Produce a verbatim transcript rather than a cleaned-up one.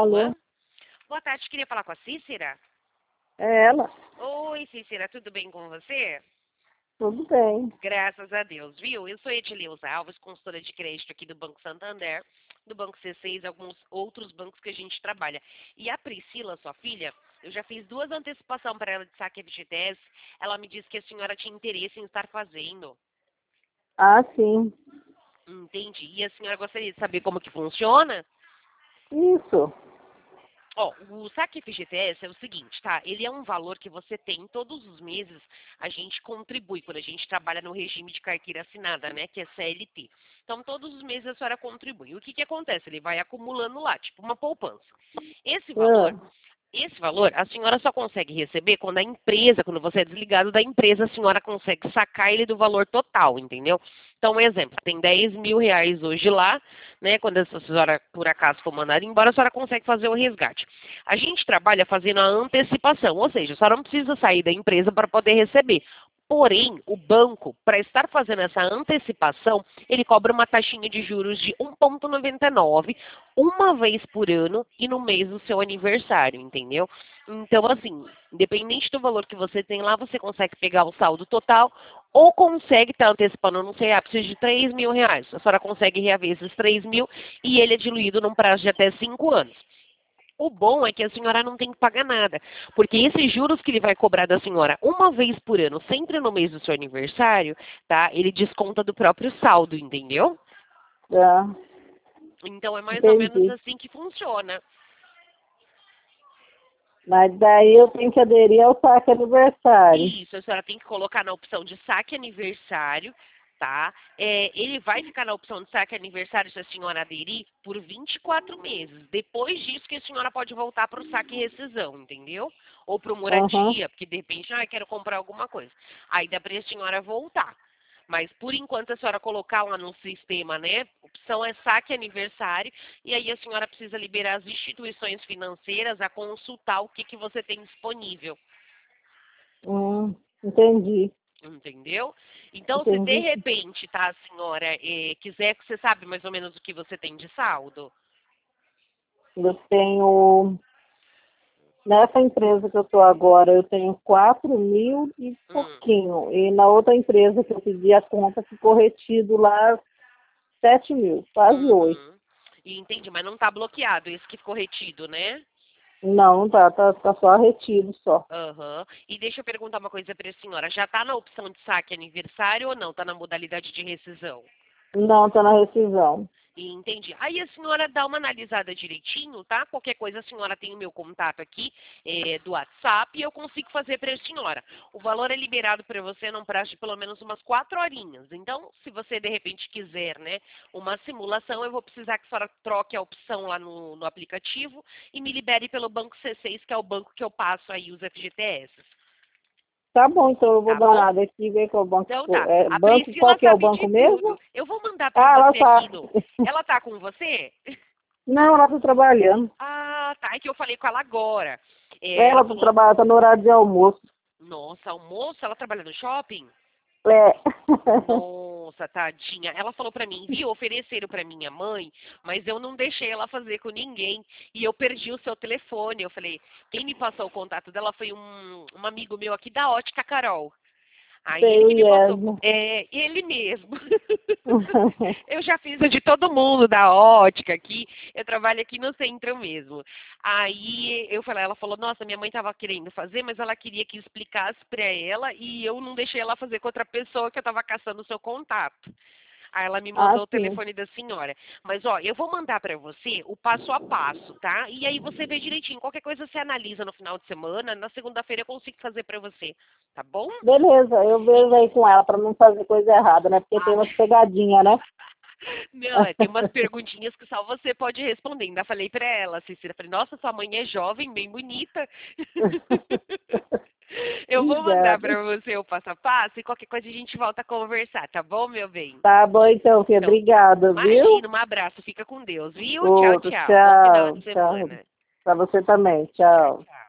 Alô? Boa tarde, queria falar com a Cícera. É ela? Oi, Cícera, tudo bem com você? Tudo bem. Graças a Deus, viu? Eu sou Edileuza Alves, consultora de crédito aqui do Banco Santander, do Banco C seis e alguns outros bancos que a gente trabalha. E a Priscila, sua filha, eu já fiz duas antecipações para ela de saque F G T S. Ela me disse que a senhora tinha interesse em estar fazendo. Ah, sim. Entendi. E a senhora gostaria de saber como que funciona? Isso. Ó, o saque F G T S é o seguinte, tá? Ele é um valor que você tem todos os meses, a gente contribui quando a gente trabalha no regime de carteira assinada, né? Que é C L T. Então, todos os meses a senhora contribui. O que que acontece? Ele vai acumulando lá, tipo uma poupança. Esse valor, Ah, esse valor, a senhora só consegue receber quando a empresa, quando você é desligado da empresa, a senhora consegue sacar ele do valor total, entendeu? Então, um exemplo, tem dez mil reais hoje lá, né? Quando a senhora, por acaso, for mandada embora, a senhora consegue fazer o resgate. A gente trabalha fazendo a antecipação, ou seja, a senhora não precisa sair da empresa para poder receber. Porém, o banco, para estar fazendo essa antecipação, ele cobra uma taxinha de juros de um vírgula noventa e nove uma vez por ano e no mês do seu aniversário, entendeu? Então, assim, independente do valor que você tem lá, você consegue pegar o saldo total ou consegue estar antecipando, eu não sei, ah, preciso de três mil reais. A senhora consegue reaver esses três mil e ele é diluído num prazo de até cinco anos. O bom é que a senhora não tem que pagar nada, porque esses juros que ele vai cobrar da senhora uma vez por ano, sempre no mês do seu aniversário, tá? Ele desconta do próprio saldo, entendeu? tá. Então é mais ou menos Entendi. assim que funciona. Mas daí eu tenho que aderir ao saque aniversário. Isso, a senhora tem que colocar na opção de saque aniversário, tá? É, ele vai ficar na opção de saque aniversário se a senhora aderir por vinte e quatro meses. Depois disso que a senhora pode voltar para o saque e rescisão, entendeu? Ou para o Aham. moradia, porque de repente, ah, quero comprar alguma coisa. Aí dá para a senhora voltar. Mas por enquanto a senhora colocar lá no sistema, né? Opção é saque aniversário e aí a senhora precisa liberar as instituições financeiras a consultar o que, que você tem disponível. Hum, entendi. Entendeu? Então, se de Entendi. repente, tá, a senhora eh, quiser, você sabe mais ou menos o que você tem de saldo? Eu tenho, nessa empresa que eu estou agora, eu tenho quatro mil e Hum, pouquinho. E na outra empresa que eu pedi a conta, ficou retido lá sete mil, quase oito. uhum. E entendi, mas não tá bloqueado, esse que ficou retido, né? Não, tá, tá, tá só retido só. Aham. E deixa eu perguntar uma coisa para a senhora. Já tá na opção de saque aniversário ou não? Tá na modalidade de rescisão? Não, tá na rescisão. E entendi. Aí a senhora dá uma analisada direitinho, tá? Qualquer coisa a senhora tem o meu contato aqui eh, do WhatsApp e eu consigo fazer para a senhora. O valor é liberado para você num prazo de pelo menos umas quatro horinhas. Então, se você de repente quiser, né, uma simulação, eu vou precisar que a senhora troque a opção lá no, no aplicativo e me libere pelo Banco C seis, que é o banco que eu passo aí os F G T S. Tá bom, então eu vou Tá dar uma bom? olhada aqui e ver qual banco. Então for. tá. É, A banco, qual Priscila que é o sabe banco de mesmo? tudo. Eu vou mandar para Ah, ela você aqui sabe. no. Ela tá com você? Não, ela tá trabalhando. Ah, tá. É que eu falei com ela agora. É, ela Ela tá falou, trabalhando, tá no horário de almoço. nossa, almoço, ela trabalha no shopping? É. Nossa, tadinha. Ela falou pra mim, viu, ofereceram pra minha mãe, mas eu não deixei ela fazer com ninguém. E eu perdi o seu telefone. Eu falei, quem me passou o contato dela foi um, um amigo meu aqui da Ótica Carol. Aí Sei ele o que me passou. Iesmo. É, ele mesmo. Eu já fiz a de todo mundo da ótica aqui. Eu trabalho aqui no centro mesmo. Aí eu falei, ela falou, nossa, minha mãe estava querendo fazer, mas ela queria que explicasse para ela e eu não deixei ela fazer com outra pessoa que eu estava caçando o seu contato. Aí ela me Ah, mandou o sim. telefone da senhora. Mas, ó, eu vou mandar para você o passo a passo, tá? E aí você vê direitinho. Qualquer coisa você analisa no final de semana. Na segunda-feira eu consigo fazer para você, tá bom? Beleza, eu vejo aí com ela pra não fazer coisa errada, né? Porque tem Ah, umas pegadinhas, né? não, é, tem umas perguntinhas que só você pode responder. Ainda falei pra ela, Cecília, falei, nossa, sua mãe é jovem, bem bonita. Eu vou mandar Obrigada. pra você o passo a passo e qualquer coisa a gente volta a conversar, tá bom, meu bem? Tá bom então, filha. Então, Obrigada, viu? imagina, um abraço, fica com Deus, viu? Tchau, Outro, tchau. Bom final tchau, de tchau. semana. Pra você também. Tchau, Tchau. tchau.